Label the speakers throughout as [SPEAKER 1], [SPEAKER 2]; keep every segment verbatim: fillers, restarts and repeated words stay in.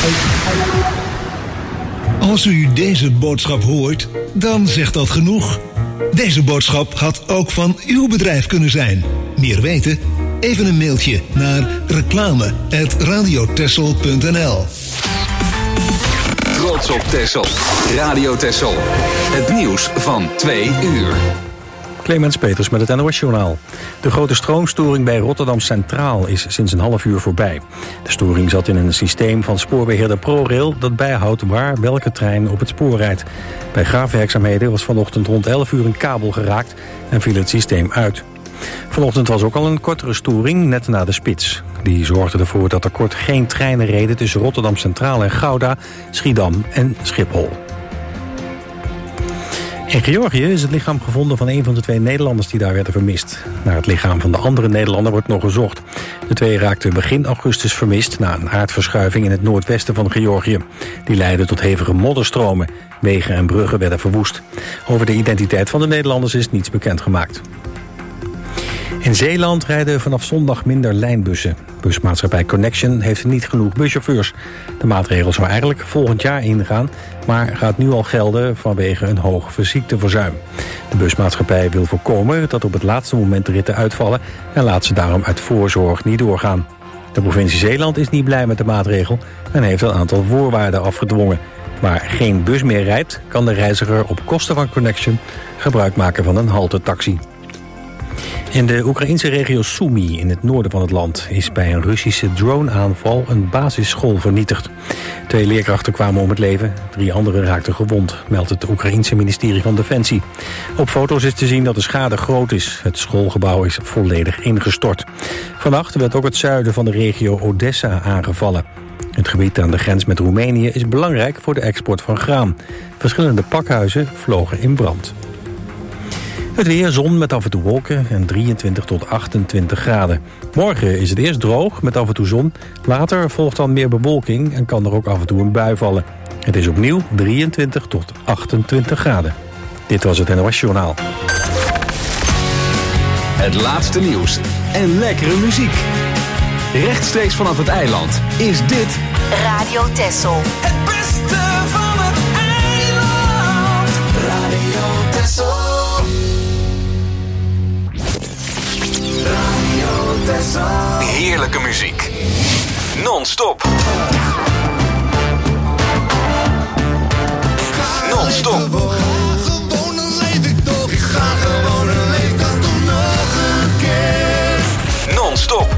[SPEAKER 1] Als u deze boodschap hoort, dan zegt dat genoeg. Deze boodschap had ook van uw bedrijf kunnen zijn. Meer weten? Even een mailtje naar reclame at radiotessel punt n l.
[SPEAKER 2] Trots op Texel. Radio Texel. Het nieuws van twee uur.
[SPEAKER 3] Clemens Peters met het N O S-journaal. De grote stroomstoring bij Rotterdam Centraal is sinds een half uur voorbij. De storing zat in een systeem van spoorbeheerder ProRail dat bijhoudt waar welke trein op het spoor rijdt. Bij graafwerkzaamheden was vanochtend rond elf uur een kabel geraakt en viel het systeem uit. Vanochtend was ook al een kortere storing, net na de spits. Die zorgde ervoor dat er kort geen treinen reden tussen Rotterdam Centraal en Gouda, Schiedam en Schiphol. In Georgië is het lichaam gevonden van een van de twee Nederlanders die daar werden vermist. Naar het lichaam van de andere Nederlander wordt nog gezocht. De twee raakten begin augustus vermist na een aardverschuiving in het noordwesten van Georgië. Die leidde tot hevige modderstromen. Wegen en bruggen werden verwoest. Over de identiteit van de Nederlanders is niets bekendgemaakt. In Zeeland rijden vanaf zondag minder lijnbussen. Busmaatschappij Connection heeft niet genoeg buschauffeurs. De maatregel zou eigenlijk volgend jaar ingaan, maar gaat nu al gelden vanwege een hoog ziekteverzuim. De busmaatschappij wil voorkomen dat op het laatste moment de ritten uitvallen en laat ze daarom uit voorzorg niet doorgaan. De provincie Zeeland is niet blij met de maatregel en heeft een aantal voorwaarden afgedwongen. Waar geen bus meer rijdt, kan de reiziger op kosten van Connection gebruik maken van een haltetaxi. In de Oekraïnse regio Sumy in het noorden van het land is bij een Russische droneaanval een basisschool vernietigd. Twee leerkrachten kwamen om het leven, drie anderen raakten gewond, meldt het Oekraïense ministerie van Defensie. Op foto's is te zien dat de schade groot is. Het schoolgebouw is volledig ingestort. Vannacht werd ook het zuiden van de regio Odessa aangevallen. Het gebied aan de grens met Roemenië is belangrijk voor de export van graan. Verschillende pakhuizen vlogen in brand. Het weer, zon met af en toe wolken en drieëntwintig tot achtentwintig graden. Morgen is het eerst droog met af en toe zon. Later volgt dan meer bewolking en kan er ook af en toe een bui vallen. Het is opnieuw drieëntwintig tot achtentwintig graden. Dit was het N O S-journaal.
[SPEAKER 2] Het laatste nieuws en lekkere muziek. Rechtstreeks vanaf het eiland is dit
[SPEAKER 4] Radio Texel.
[SPEAKER 5] Het beste van het eiland. Radio Texel.
[SPEAKER 2] Heerlijke muziek. Non-stop. Non-stop.
[SPEAKER 5] Gewoon een leef ik toch. Ik ga gewoon een leef dan toch nog een keer.
[SPEAKER 2] Non-stop.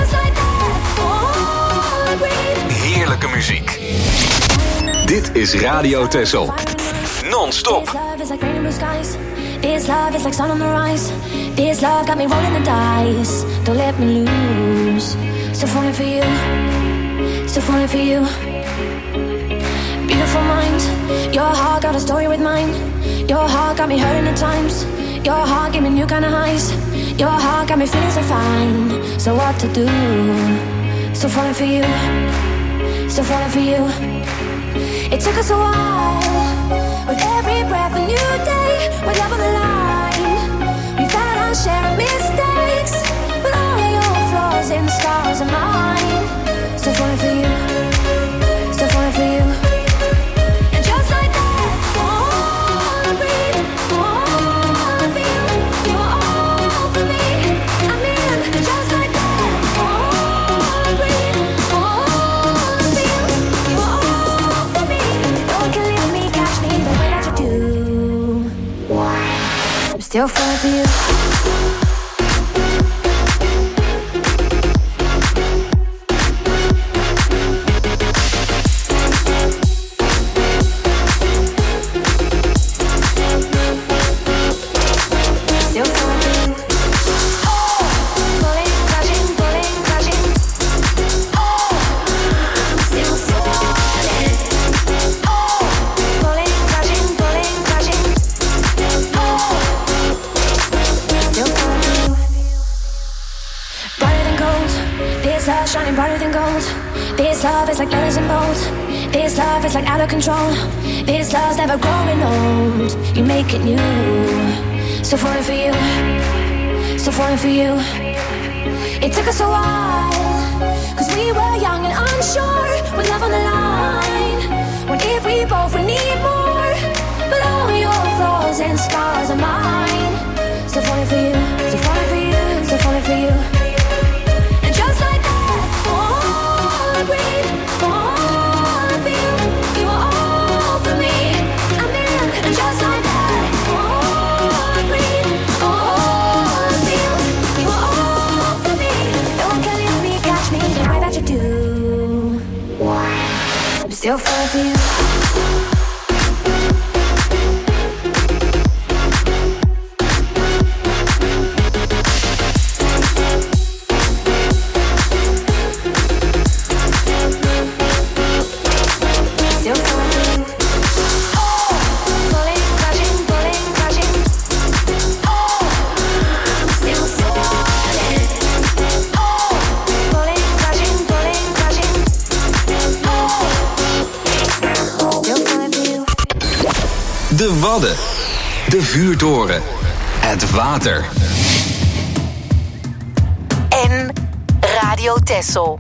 [SPEAKER 2] Heerlijke muziek. Dit is Radio Texel. Non-stop.
[SPEAKER 6] This love is like sun on the rise. This love got me rolling the dice. Don't let me lose. Still falling for you. Still falling for you. Beautiful mind. Your heart got a story with mine. Your heart got me hurting at times. Your heart gave me new kind of highs. Your heart got me feeling so fine. So what to do? Still falling for you. Still falling for you. It took us a while. With every breath a new day. With love on the line. We've had our share of mistakes. But all your flaws and scars are mine. Still falling for you. Still falling for you. And just like that, oh, I breathe, oh, I feel. You're all for me. I mean, just like that, oh, I breathe, oh, I feel. You're all for me. No one can leave me, catch me the way that you do. I'm still falling for you. Shining brighter than gold. This love is like letters and bold. This love is like out of control. This love's never growing old. You make it new. Still falling for you. Still falling for you. It took us a while, cause we were young and unsure. With love on the line. we both need more, but all your flaws and scars are mine. Still falling for you, still falling for you, still falling for you. And just like that, oh, I breathe, oh, I feel, you are all for me. I'm in, and just like that, oh, I breathe, oh, I feel, you are all for me. No one can leave me, catch me the way that you do. I'm still falling for you.
[SPEAKER 2] De Wadden, de vuurtoren, het water.
[SPEAKER 4] En Radio Texel.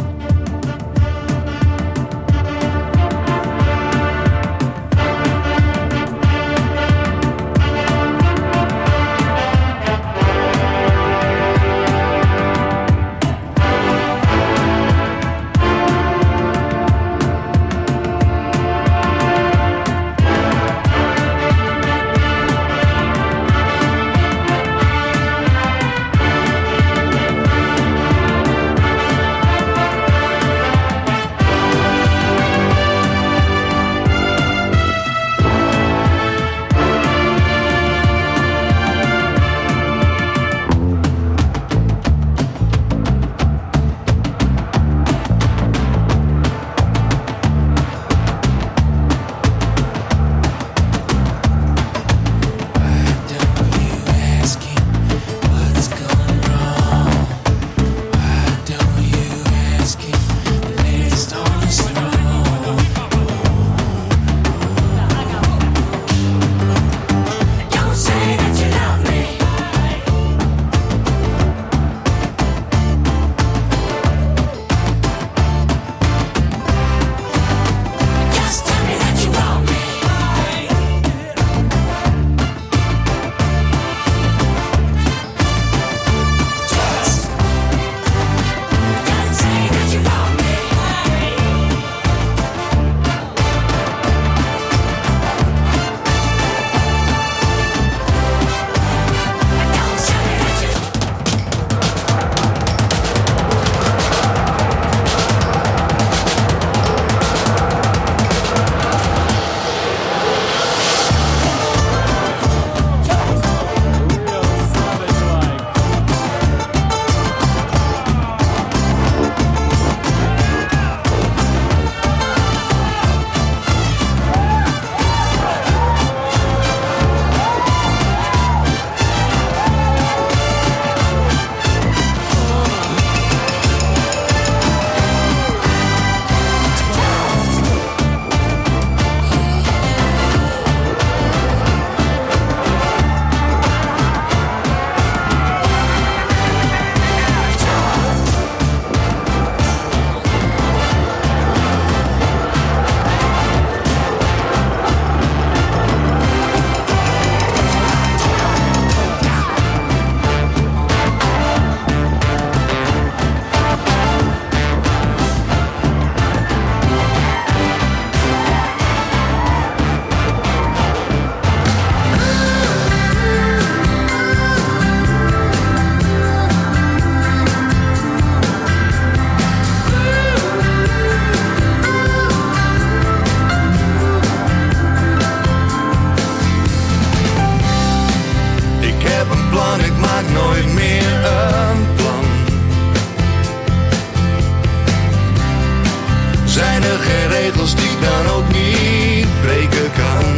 [SPEAKER 5] regels die ik dan ook niet breken kan.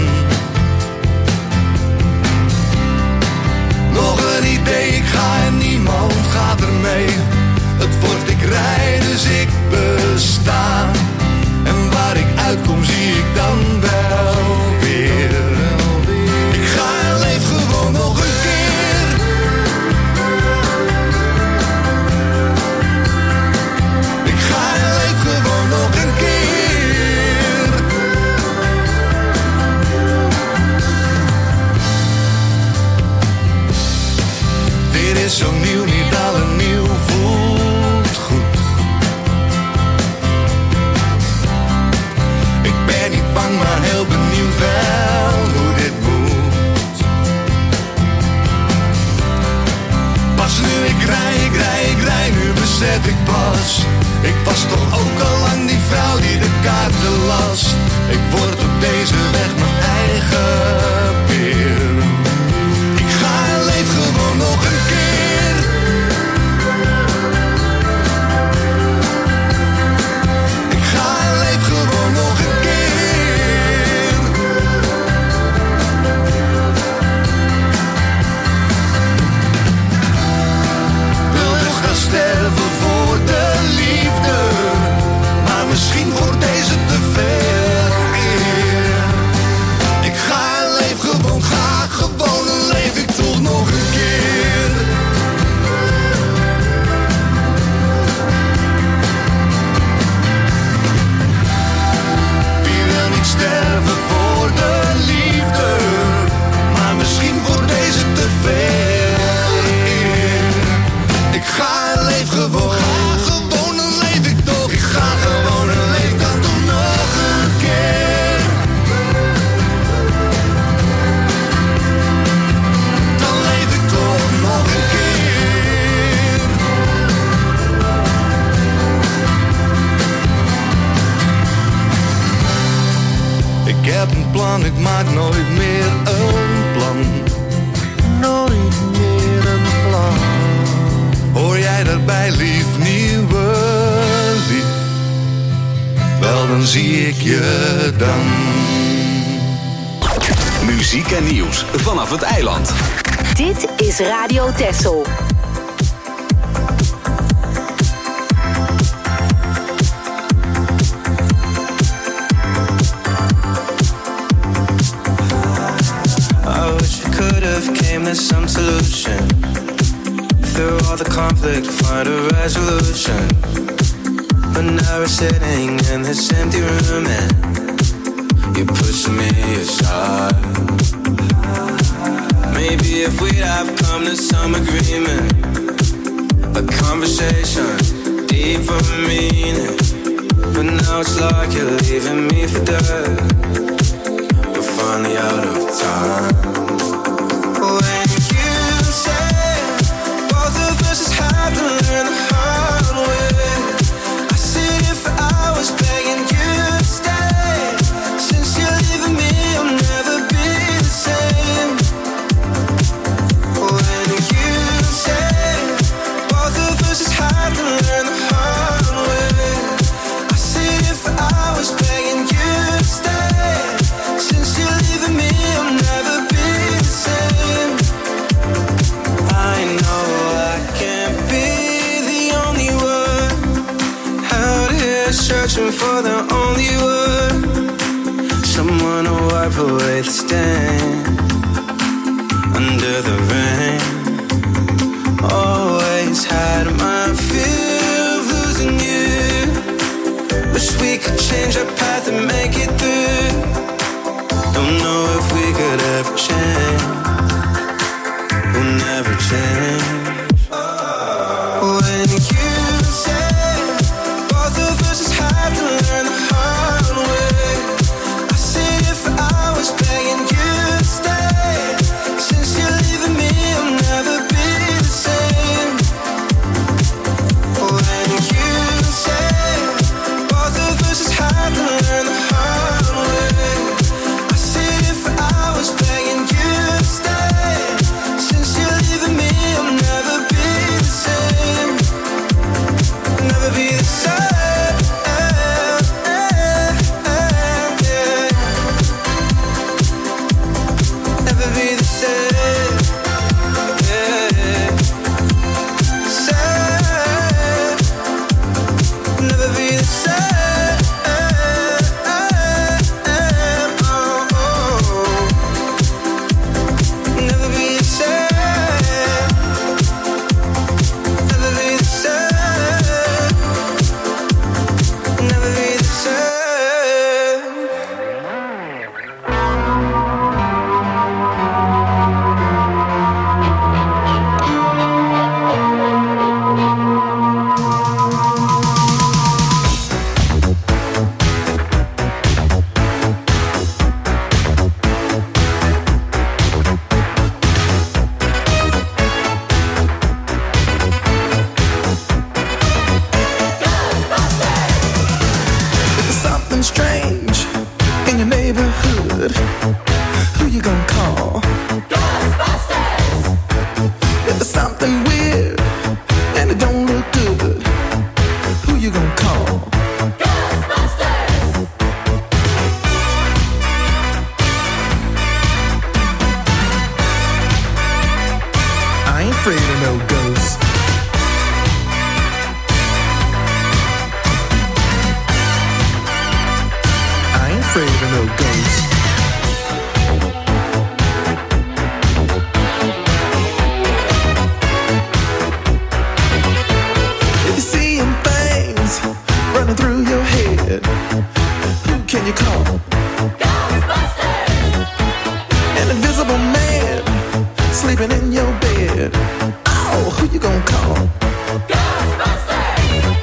[SPEAKER 5] Nog een idee, ik ga en niemand gaat ermee. Het wordt ik rij, dus ik besta. En waar ik uitkom zie ik dan wel weer. Ik ga en leef gewoon nog een keer. Ik ga en leef gewoon nog een keer. Ik was toch ook al lang die vrouw die de kaarten las. Ik word op deze weg mijn eigen peer. Ik ga en leef gewoon nog een keer. Ik ga en leef gewoon nog een keer. Wil dus gaan sterven voor de liefde, maar misschien wordt deze te veel eer. Ik ga en leef gewoon, ga gewoon en leef ik toch nog een keer. Wie wil niet sterven voor de liefde, maar misschien wordt deze te veel eer. Ik ga en leef gewoon, ga gewoon en leef ik toch. Ik ga gewoon en leef dan toch nog een keer. Dan leef ik toch nog een keer. Ik heb een plan, ik maak nooit meer een plan. Nooit meer een plan. Hoor jij daarbij, lief, nieuwe lief? Wel, dan zie ik je dan.
[SPEAKER 2] Muziek en nieuws vanaf het eiland.
[SPEAKER 4] Dit is Radio Texel.
[SPEAKER 7] I wish we could have came to some solution. Through all the conflict, find a resolution. But now we're sitting in this empty room and you push me aside. Maybe if we'd have come to some agreement, a conversation, deeper meaning. But now it's like you're leaving me for dead. We're finally out of time. When you say both of us just have to learn the hard way, I sit here for hours begging you to stay. Since you're leaving me, I'll never be the same. When you say both of us just have to learn the hard way, I sit here for hours begging you to stay. Since you're leaving me, I'll never be the same. I know I can't be the only one out here searching for the only word, someone to wipe away the stain under the rain. Always had my fear of losing you. Wish we could change our path and make it through. Don't know if we could ever change. We'll never change. When you say both of us just have to learn the hard way, I sit here for hours begging you to stay. Since you're leaving me, I'll never be the same. When you say both of us just have to learn the hard way, I sit here for hours begging you to stay. Since you're leaving me, I'll never be the same. Never be the same. Never be the same. Same. Never be the same. something strange in your neighborhood, who you gonna call? Ghostbusters! If there's something weird and it don't look good, who you gonna call? Ghostbusters! I ain't afraid of no ghosts. I ain't afraid of no ghosts. If you're seeing things running through your head, who can you call? Ghostbusters! An invisible man sleeping in your bed. Oh, who you gonna call? Ghostbusters!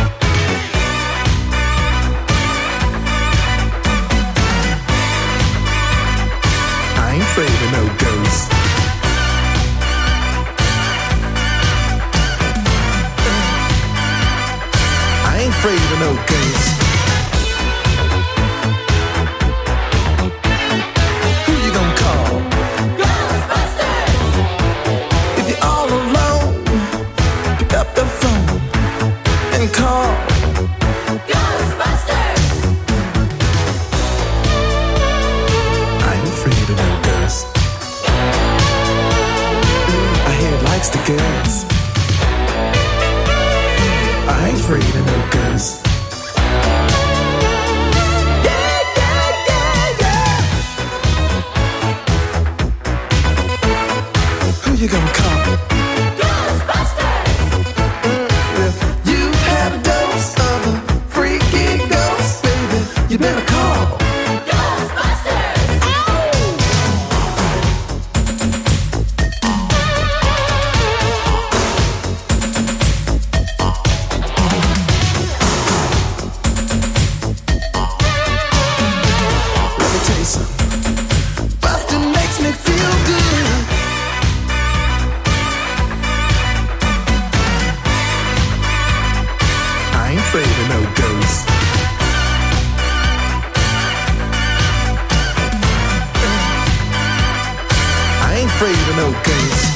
[SPEAKER 7] I ain't afraid of no ghosts. I ain't afraid of no ghosts. Who you gonna call? If you're all alone, pick up the phone and call Ghostbusters. I ain't afraid of no ghosts. I hear it likes the girls. I ain't afraid of no ghosts. Yeah, yeah, yeah, yeah. Who you gonna call? Ghostbusters! If you've had a dose of a freaky ghost, baby, you better call Ghostbusters! Let me tell you something. Bustin' makes me feel good. I ain't afraid of no ghosts. I ain't afraid of no ghosts.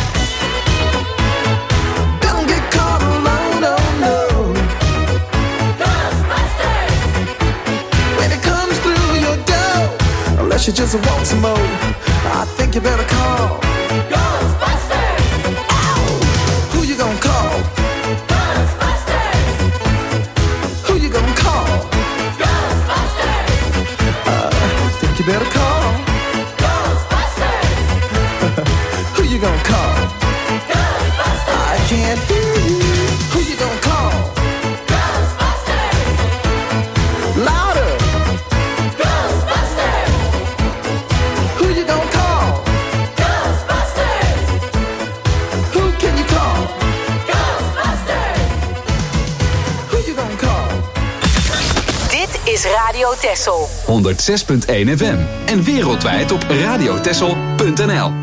[SPEAKER 7] Don't get caught alone, oh no. Ghostbusters! When it comes through your door, unless you just want some more, I think you better call Ghostbusters! Ow! Who you gonna call? Ghostbusters! Who you gonna call? Ghostbusters! Uh, I think you better call Ghostbusters! Who you gonna call? Ghostbusters! I can't hear you. Who you gonna call? Ghostbusters! Louder! Ghostbusters! Who you gonna call? Ghostbusters! Who can you call? Ghostbusters! Who you gonna call?
[SPEAKER 4] Dit is Radio Texel.
[SPEAKER 2] honderd zes punt één F M en wereldwijd op radiotexel punt n l.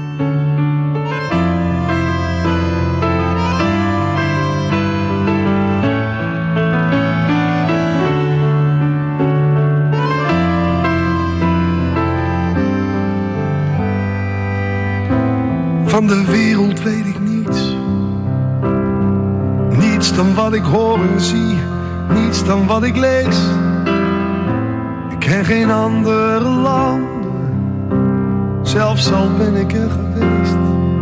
[SPEAKER 5] Van de wereld weet ik niets. Niets dan wat ik hoor en zie. Niets dan wat ik lees. Ik ken geen andere landen. Zelfs al ben ik er geweest.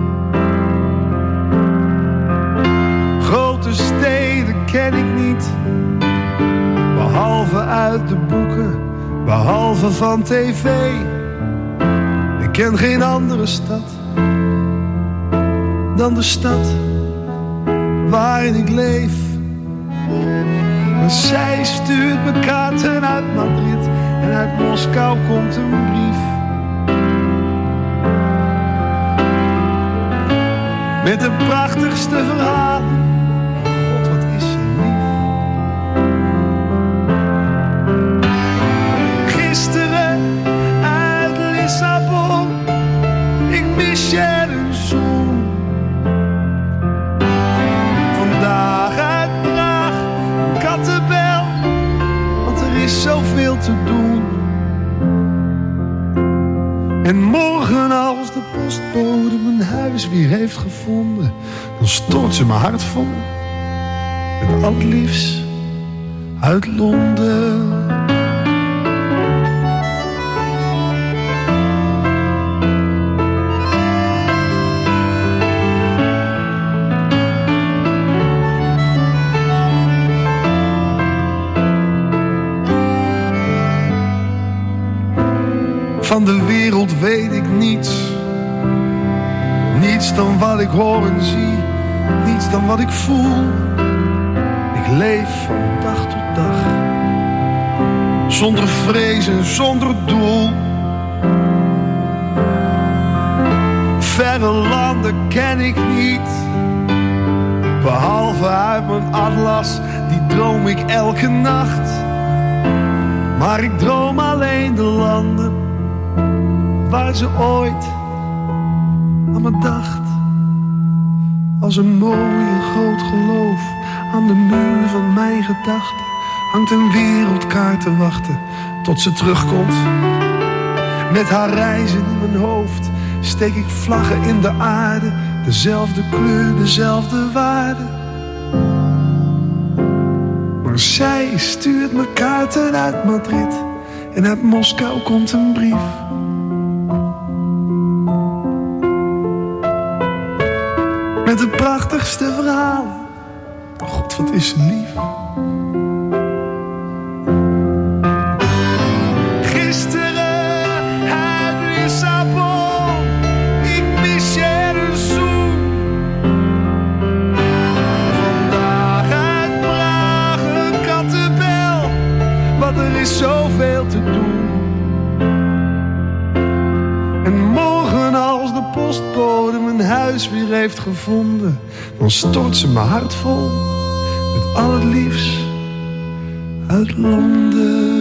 [SPEAKER 5] Grote steden ken ik niet. Behalve uit de boeken. Behalve van tv. Ik ken geen andere stad dan de stad waarin ik leef. En zij stuurt me kaarten uit Madrid en uit Moskou komt een brief. Met de prachtigste verhalen. God, wat is ze lief. Gisteren uit Lissabon, ik mis je de zon. Vandaag uit Praag, Kattenbel, want er is zo
[SPEAKER 8] zoveel te doen. En morgen als de postbode mijn huis weer heeft gevonden, dan stort ze mijn hart vol met al het liefst uit Londen. Van de wereld weet ik niets. Niets dan wat ik hoor en zie. Niets dan wat ik voel. Ik leef van dag tot dag. Zonder vrees en zonder doel. Verre landen ken ik niet. Behalve uit mijn atlas, die droom ik elke nacht. Maar ik droom alleen de landen waar ze ooit aan me dacht. Als een mooi en groot geloof aan de muur van mijn gedachten hangt een wereldkaart te wachten tot ze terugkomt. Met haar reizen in mijn hoofd steek ik vlaggen in de aarde. Dezelfde kleur, dezelfde waarde. Maar zij stuurt me kaarten uit Madrid en uit Moskou komt een brief. Met de prachtigste verhalen. Oh God, wat is ze lief. Gisteren uit Lissabon, ik mis je een zoen. Vandaag uit Praag een kattenbel, want er is zoveel te doen. En morgen als de postbode mijn huis weer heeft gevonden, dan stort ze mijn hart vol met al het liefst uit Londen.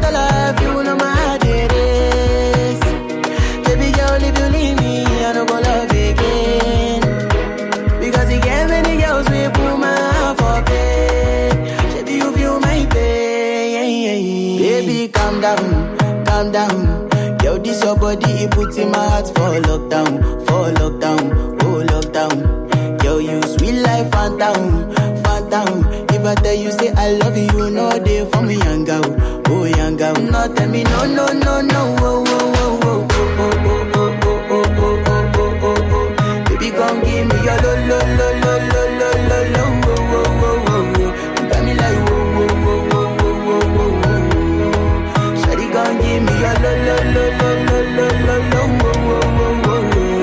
[SPEAKER 9] Baby girl, if you leave me, I don't go love lockdown, oh lockdown. Yo, you sweet life, phantom, phantom. If I tell you say I love you, no day for me, young girl, oh young girl. No tell me no, no, no, no, oh, oh, oh, oh, oh, oh, oh, oh, oh, oh, oh, oh, oh, oh. Baby, come give me your lo, lo, lo, lo, lo, lo, lo, lo, oh, oh, oh, oh, oh. You got me like whoa, whoa, whoa, whoa, whoa, whoa, whoa, whoa. Shawty, come give me your lo, lo, lo, lo, lo, lo, lo, lo, oh, oh, oh, oh, oh.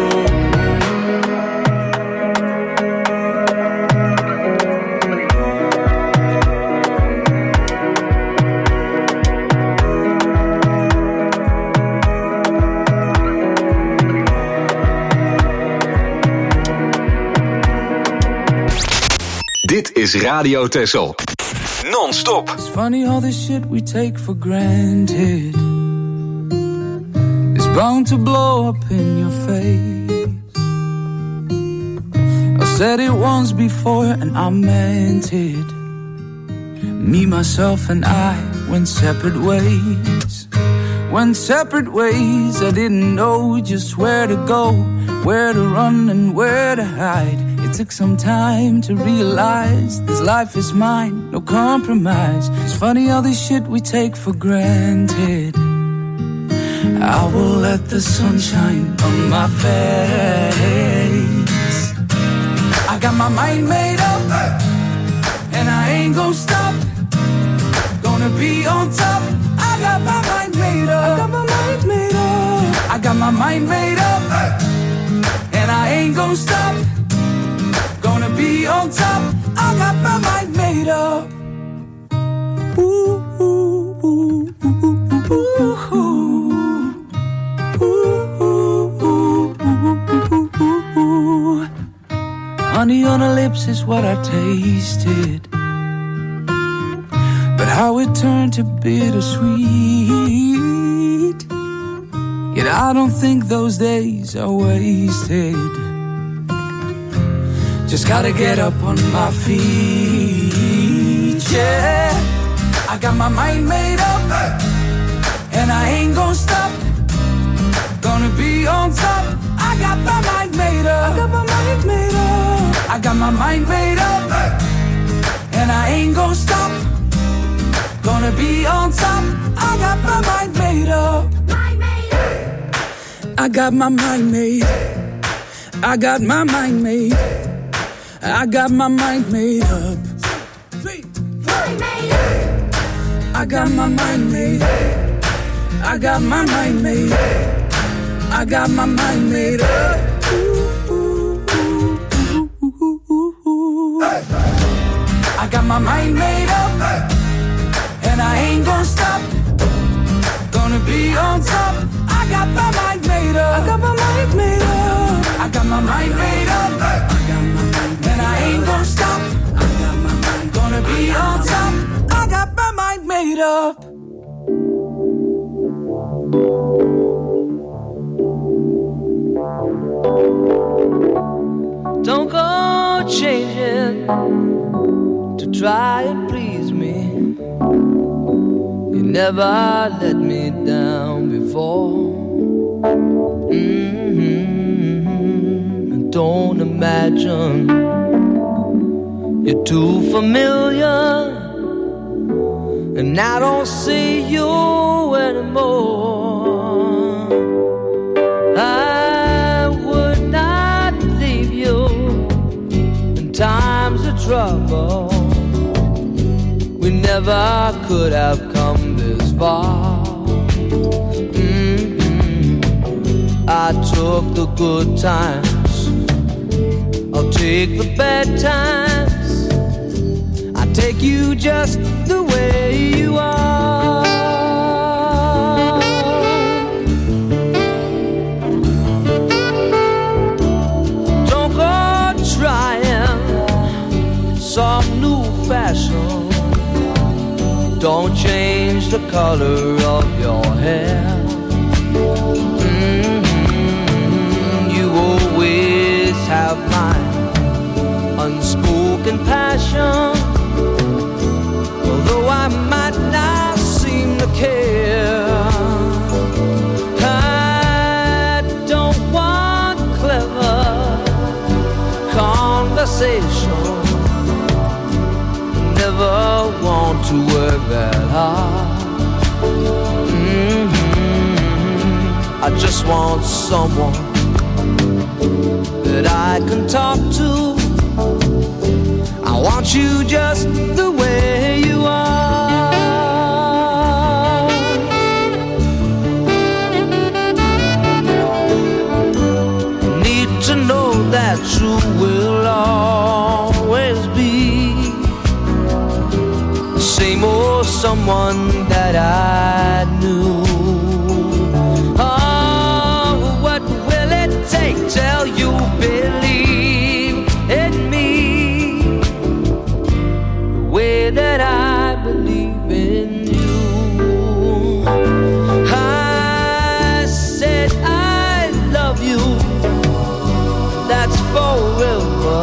[SPEAKER 2] Dit is Radio Texel. Non-stop.
[SPEAKER 10] It's funny all this shit we take for granted is bound to blow up in your face. I said it once before and I meant it. Me, myself and I went separate ways. Went separate ways. I didn't know just where to go, where to run and where to hide. It took some time to realize this life is mine, no compromise. It's funny all this shit we take for granted. I will let the sun shine on my face. I got my mind made up, and I ain't gon' stop. Gonna be on top. I got my mind made up. I got my mind made up. I got my mind made up, and I ain't gon' stop. Gonna be on top. I got my mind made up. Ooh, ooh, ooh, ooh, ooh, ooh, ooh, ooh, ooh. Honey on her lips is what I tasted, but how it turned to bittersweet. Yet I don't think those days are wasted. Just gotta get up on my feet, yeah. I got my mind made up, and I ain't gon' stop. Gonna be on top. I got my mind made up. I got my mind made up. I got my mind made up, and I ain't gon' stop. Gonna be on top. I got my mind made up. I got my mind made. I got my mind made. I got my mind made up. I got my mind made. I got my mind made. I got my mind made up. I got my mind made up, and I ain't gon' stop. Gonna be on top. I got my mind made up. I got my mind made up. I got my mind made up. And I ain't gon' stop. I got my mind gonna be on top. I got my mind made up.
[SPEAKER 11] Don't go changing to try and please me. You never let me down before. Mm-hmm. Don't imagine you're too familiar, and I don't see you anymore. I would not leave you in times of trouble. We never could have come this far. Mm-hmm. I took the good times, I'll take the bad times. I take you just the way you are. Don't go trying some new fashion. Don't change the color of your hair. Mm-hmm. You always have my unspoken passion. Although I might not seem to care, I don't want clever conversation. Never want to work that hard. Mm-hmm. I just want someone that I can talk to. I want you just the way you are. Need to know that you will always be the same old someone that I knew. Oh, what will it take till you believe in me the way that I believe in you? I said I love you, that's forever.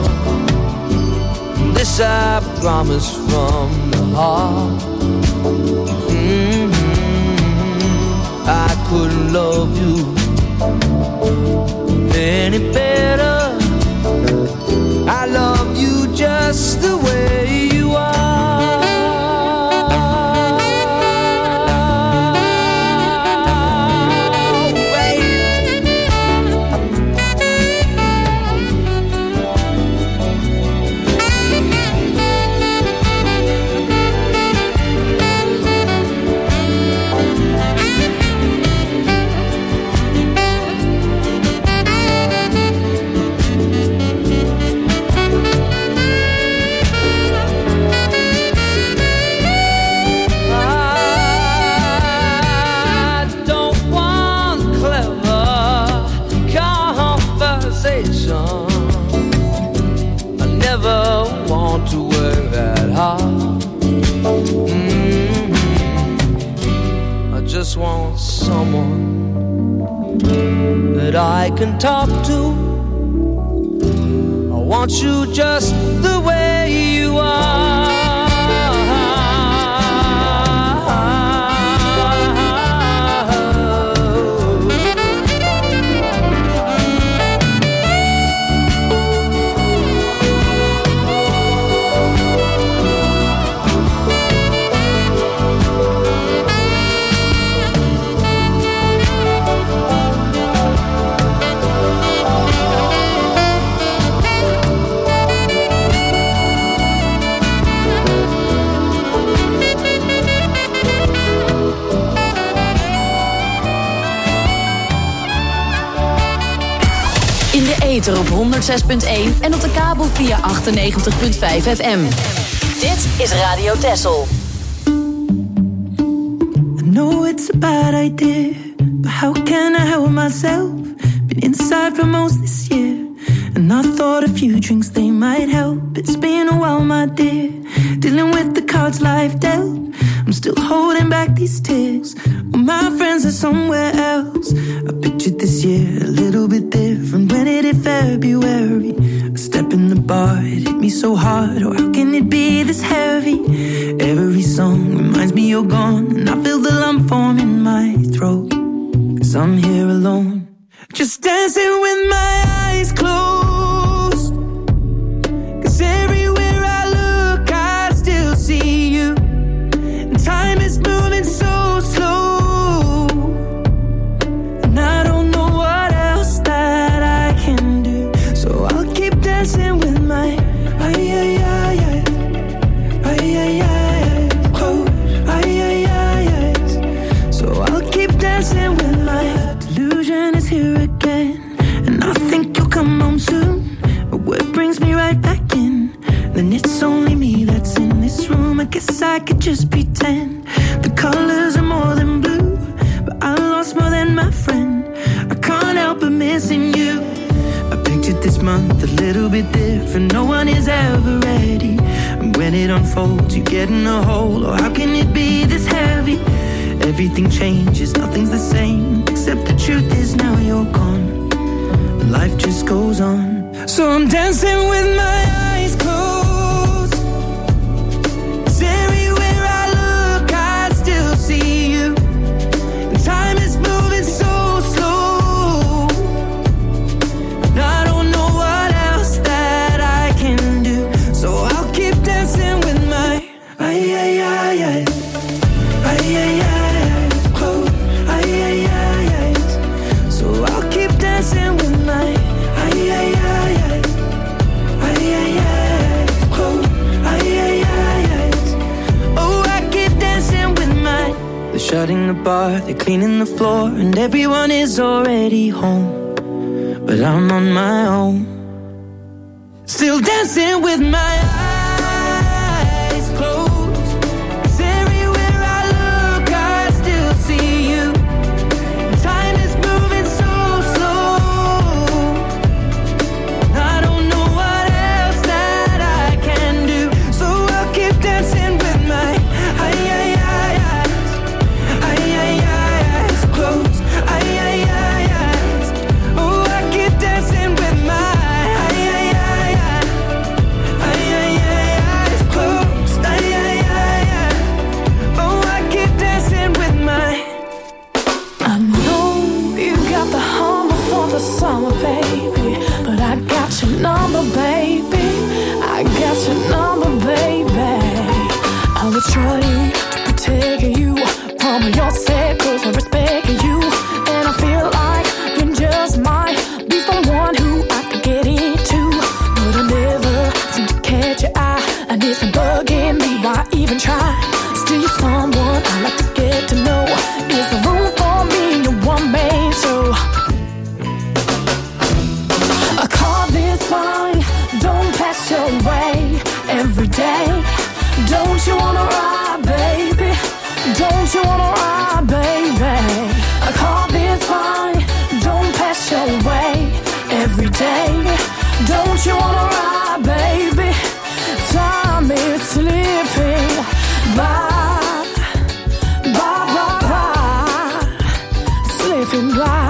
[SPEAKER 11] This I promise from the heart. Mm-hmm. I couldn't love you any better. I love you just the way you are. Just want someone that I can talk to. I want you just the way you are.
[SPEAKER 4] Op honderd zes punt één en op de kabel via achtennegentig punt vijf F M. Dit is Radio Texel.
[SPEAKER 12] I know it's a bad idea, but how can I help myself? Been inside for most this year, and I thought a few drinks they might help. It's been a while, my dear, dealing with the cards life dealt. I'm still holding back these tears. Well, my friends are somewhere else. I pictured this year a little bit different. When it hit February, a step in the bar, it hit me so hard. Oh, how can it be this heavy? Every song reminds me you're gone, and I feel the lump form in my throat, 'cause I'm here alone, just dancing with my eyes closed. 'Cause everywhere I look, I still see you. Time is moving so slow, and I don't know what else that I can do. So I'll keep dancing with my ay ay ay ay ay ay ay close ay ay ay ay. So I'll keep dancing with my delusion is here again, and I think you'll come home soon. But what brings me right back in? Then it's only me that's in this room. I guess I could just pretend the colors are more than blue, but I lost more than my friend. I can't help but missing you. I pictured this month a little bit different. No one is ever ready, and when it unfolds you get in a hole. Oh, how can it be this heavy? Everything changes, nothing's the same, except the truth is now you're gone, and life just goes on. So I'm dancing with my eyes closed, 'cause everywhere I look I still see you. And time is moving so slow, and I don't know what else that I bar, they're cleaning the floor, and everyone is already home. But I'm on my own, still dancing with my eyes closed. 'Cause everywhere I look, I still see you. Time is moving so slow. I don't know what else that I can do, so I'll keep dancing with my eyes, eyes, eyes, eyes closed. Eyes, eyes, oh, I keep dancing with my eyes, eyes closed. Eyes, oh, I keep dancing with my. I know you got the hummer for the summer, baby, but I got your number, baby. I got your number, baby. I was trying to protect you from yourself, 'cause I respect you, and I feel like you just might be someone who I could get into, but I never seem to catch your eye, and it's been bugging me. Why even try? Still, you're someone I like to get to know. Is there room for me in your one man show? I call this fine, don't pass your way every day. Don't you wanna ride, baby? Don't you wanna ride, baby? I call this fine, don't pass your way every day. Don't you wanna ride, baby? Time is slipping by, by, by, by, slipping by.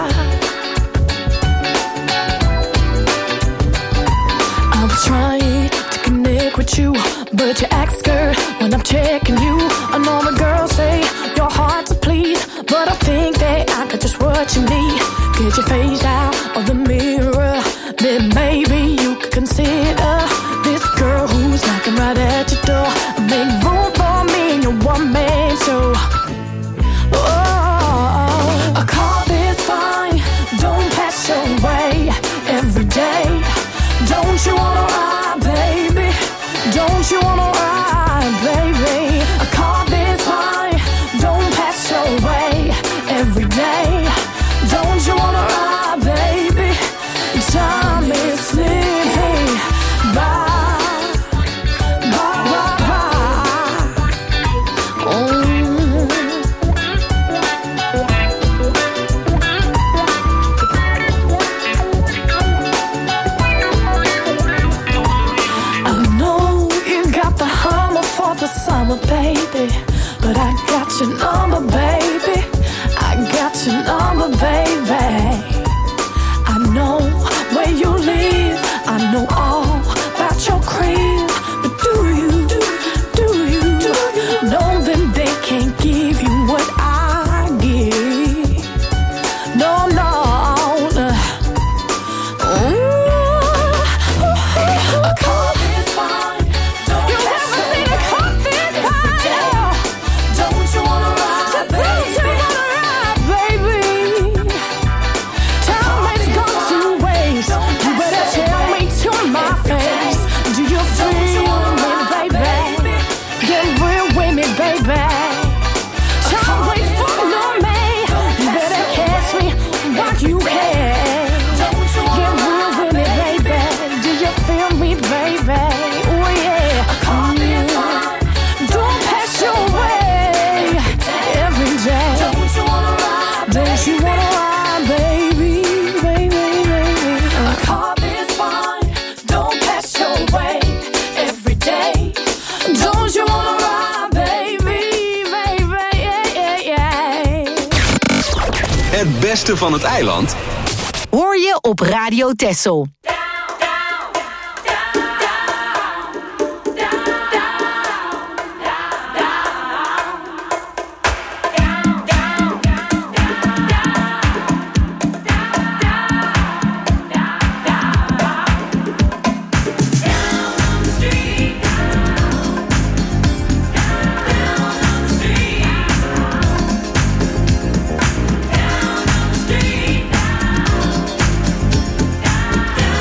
[SPEAKER 12] I was trying to connect with you, but you act scared when I'm checking you. I know the girls say your heart's a please, but I think that I got just what you need. Get your face out of the mirror, then maybe you could consider this girl who's knocking right at your door. Make room for me in your one man show. Oh, I call this fine, don't pass your way every day. Don't you wanna ride, baby? Don't you wanna ride, baby? I call this fine, don't pass your way every day. Don't you wanna ride, baby? Time is slipping by, by, by, by. Oh. I know you got the hummer for the summer, baby, but I got your number, baby. I got your number, baby. I know where you live, I know all about your crib, but do you, do, do you know that they can't give you what I give? No, no, no. Ooh, I call this fine. Don't you ever seen a call this fine? Don't you wanna ride, baby? Don't you wanna ride, baby? Time has gone to waste. You better tell me to my face. Do you feel me, baby? Get real with me, baby. Time waits for no man. You better catch me while you can. Get real with me, baby. Do you feel me, baby? Oh yeah. Don't pass your way every day. Don't you wanna ride, Don't you wanna ride, baby, baby, baby? I call this fine. Don't pass your way every day. Don't you wanna ride, baby, baby, yeah, yeah, yeah.
[SPEAKER 2] Het beste van het eiland
[SPEAKER 4] Hoor je op Radio Texel.
[SPEAKER 7] Down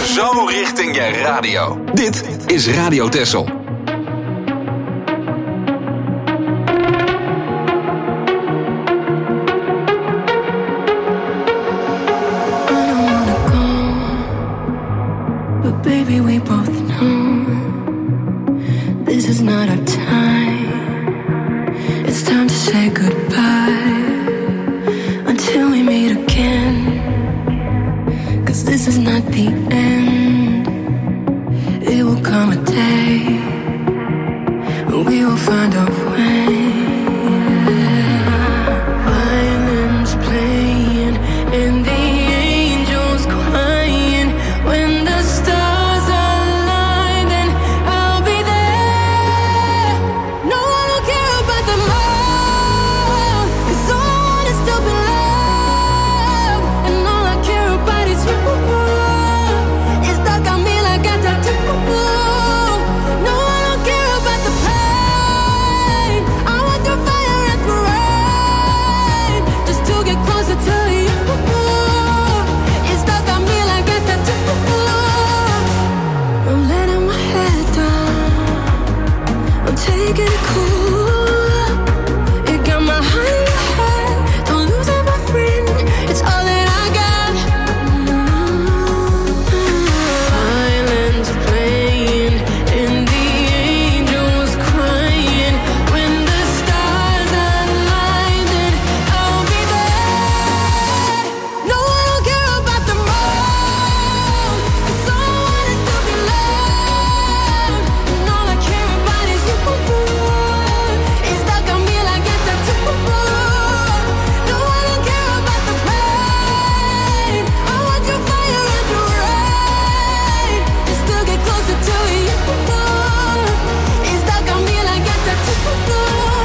[SPEAKER 2] Zo richting je radio. Dit is Radio Texel.
[SPEAKER 6] Baby, we both know this is not our time. It's time to say goodbye until we meet again. 'Cause this is not the end. It will come a day when we will find a way. Violins playing and the angels crying when the stars. Take it cool. It got my heart in your head. Don't lose it, my friend. It's all that I got. Violins playing and the angels crying. When the stars align, then I'll be there. No, I don't care about the moon. 'Cause all I want is to be loved. And all I care about is you. It's stuck on me like it's a tattoo. No, I don't care about the pain. I want your fire and your rain. Just to get closer to you. It's stuck on me like it's a tattoo.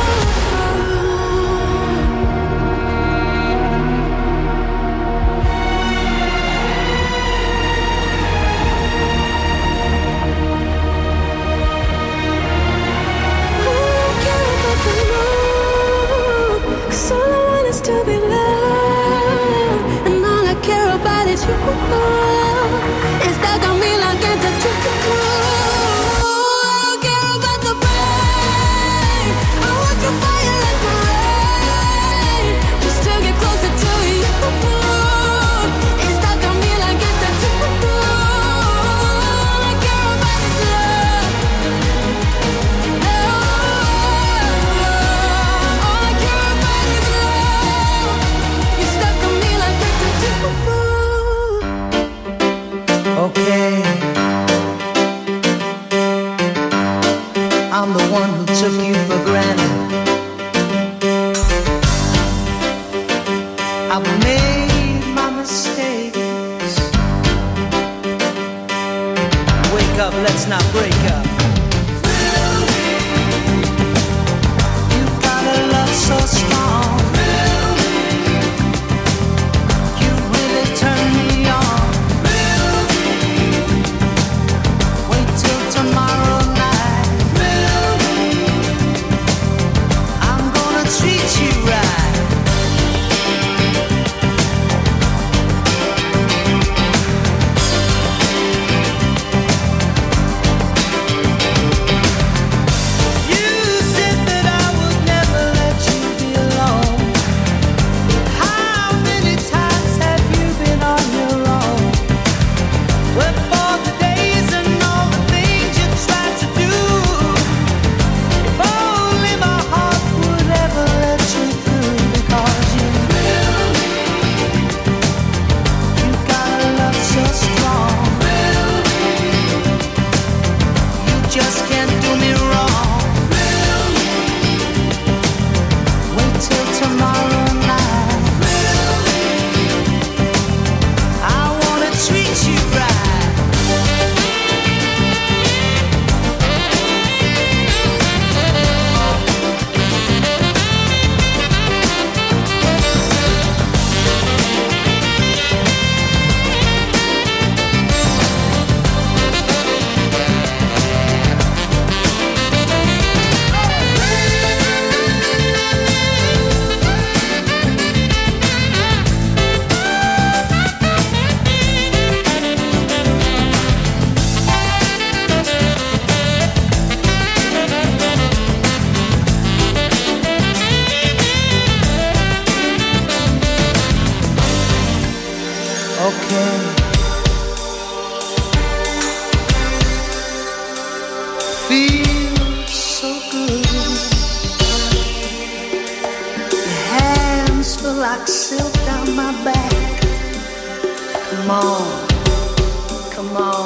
[SPEAKER 6] Cause all I want is to be loved. And all I care about is you. It's stuck on me like a tattoo. I don't care about the pain. I want your fire and the rain. Just to get closer to you. It's stuck on me like a tattoo. All I care about is love. All I care about is love. You're stuck on me like a tattoo.
[SPEAKER 13] Okay, I'm the one who took you for granted. I've made my mistakes. Wake up, let's not break up. You got a love so strong. You really turn me on. Wait till tomorrow night. I'm gonna treat you right. You said that I would never let you be alone. like silk down my back. Come on, come on.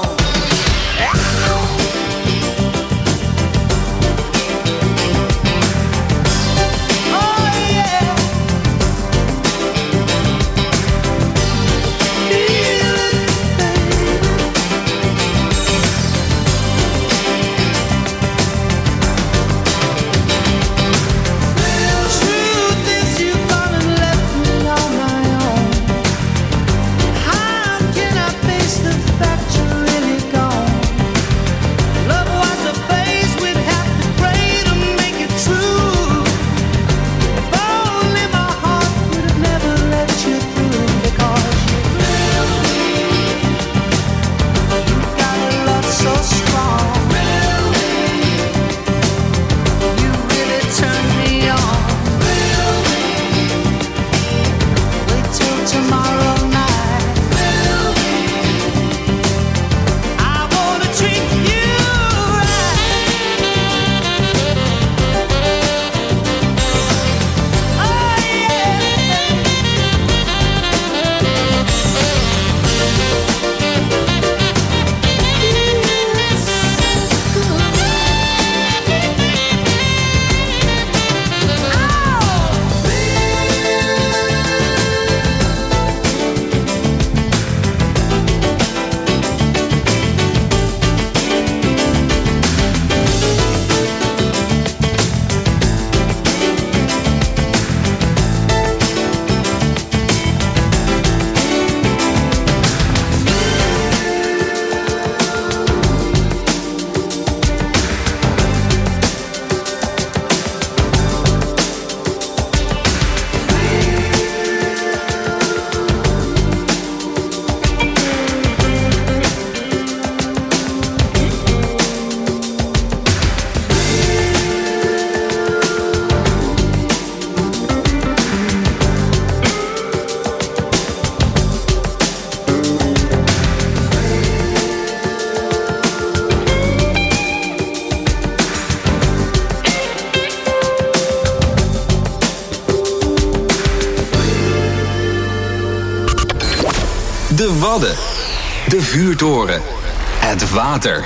[SPEAKER 2] De Wadden, de vuurtoren, het water.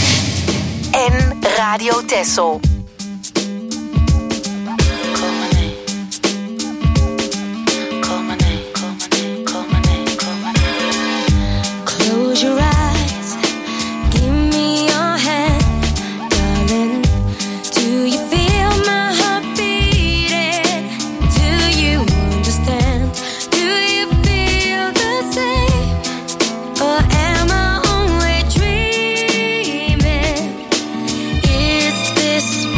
[SPEAKER 4] En Radio Texel.
[SPEAKER 6] Close your eyes, give me your hand, darling. Do you feel my heart beating? Do you understand? Do you feel the same? Or am I only dreaming? Is this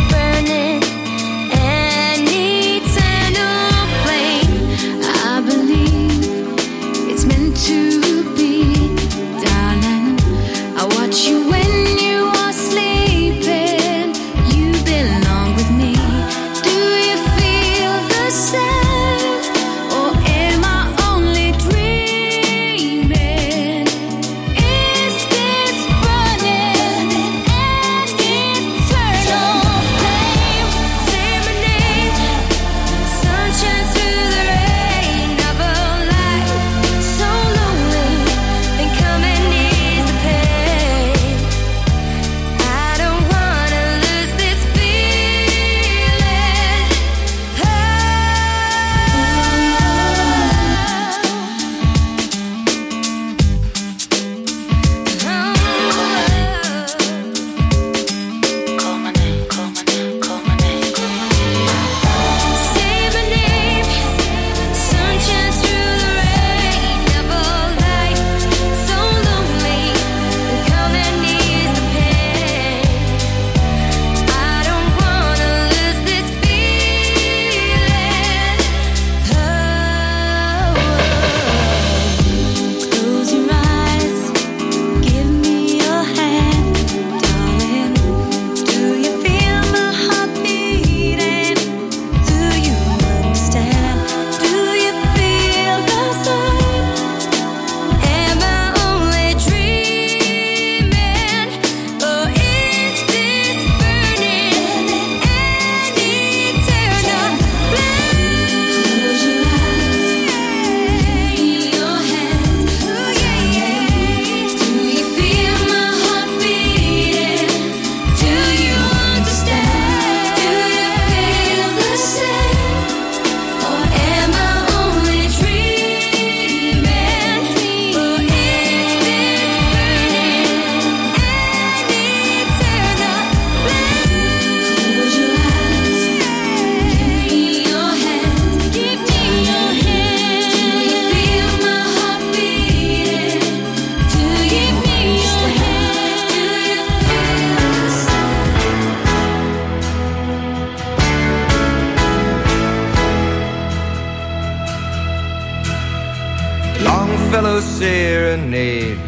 [SPEAKER 11] Longfellow serenade.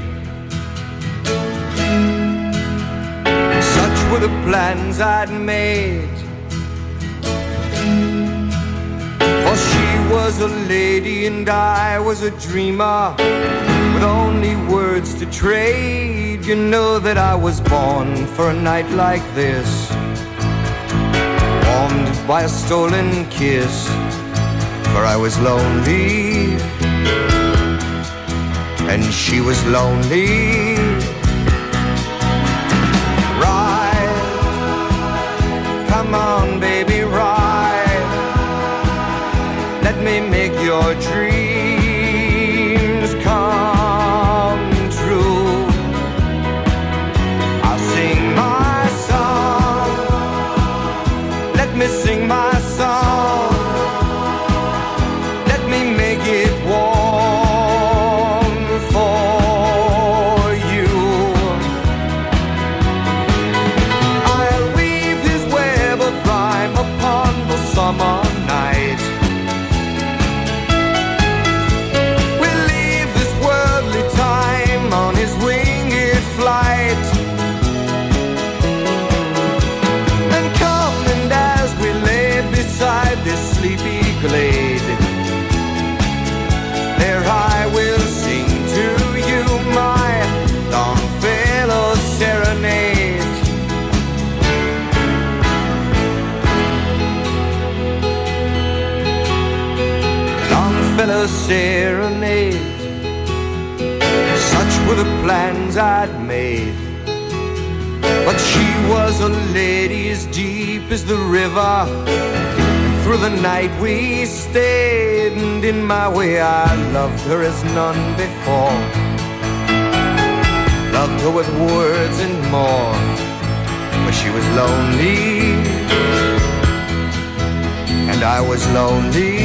[SPEAKER 11] Such were the plans I'd made, for she was a lady and I was a dreamer, with only words to trade. You know that I was born for a night like this, warmed by a stolen kiss, for I was lonely and she was lonely. Ride, come on baby, ride. Let me make your dreams come true. I'll sing my song, let me sing my song. Let me make it warm for you. I'll weave this web of rhyme upon the summer night. We'll leave this worldly time on his winged flight. And come, and as we lay beside this sleepy glade, there I will sing to you my Longfellow serenade. Longfellow serenade. Such were the plans I'd made, but she was a lady as deep as the river. Through the night we stayed, and in my way I loved her as none before. Loved her with words and more, for she was lonely and I was lonely.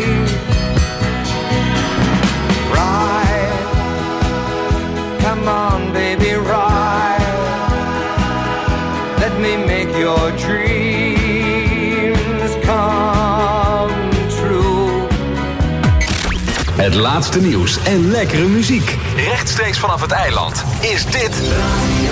[SPEAKER 11] Ride, come on baby, ride. Let me make your dreams come true.
[SPEAKER 2] Het laatste nieuws en lekkere muziek. Rechtstreeks vanaf het eiland is dit